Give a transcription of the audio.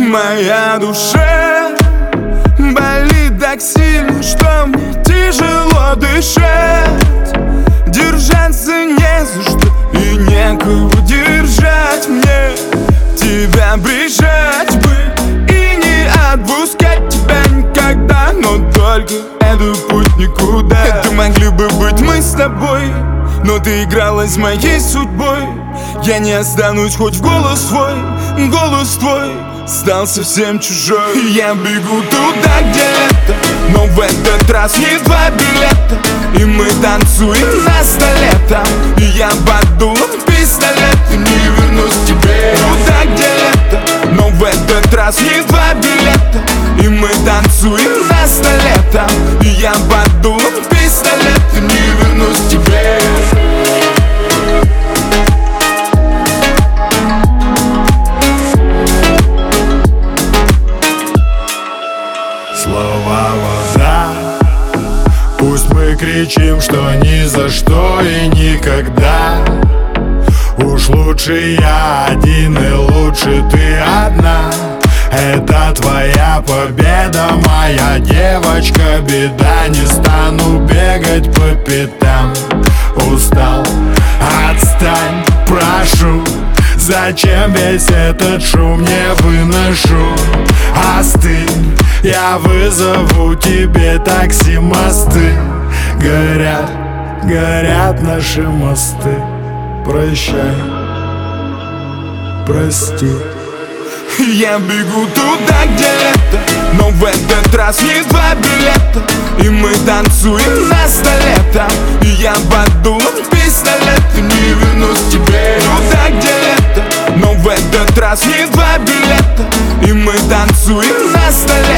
Моя душа болит так сильно, что мне тяжело дышать. Держаться не за что и некого держать мне. Тебя прижать бы и не отпускать тебя никогда. Но только это путь никуда. Это могли бы быть мы с тобой, но ты игралась моей судьбой. Я не останусь, хоть в голос твой стал совсем чужой. Я бегу туда, где лето, но в этот раз не два билета. И мы танцуем на столе там, и я под дулом пистолет и не вернусь к тебе. Туда, где лето, но в этот раз не два билета. И мы танцуем на столе там, и я под дулом пистолет и не вернусь к тебе. Слова вода. Пусть мы кричим, что ни за что и никогда. Уж лучше я один и лучше ты одна. Это твоя победа, моя девочка, беда. Не стану бегать по пятам. Устал, отстань, прошу. Зачем весь этот шум, не выношу. Остынь, я вызову тебе такси. Мосты горят, горят наши мосты. Прощай, прости. Я бегу туда, где лето, но в этот раз не два билета. И мы танцуем на столе там, и я под дулом пистолет и не вернусь к тебе. Туда, где лето, но в этот раз не два билета. И мы танцуем на столе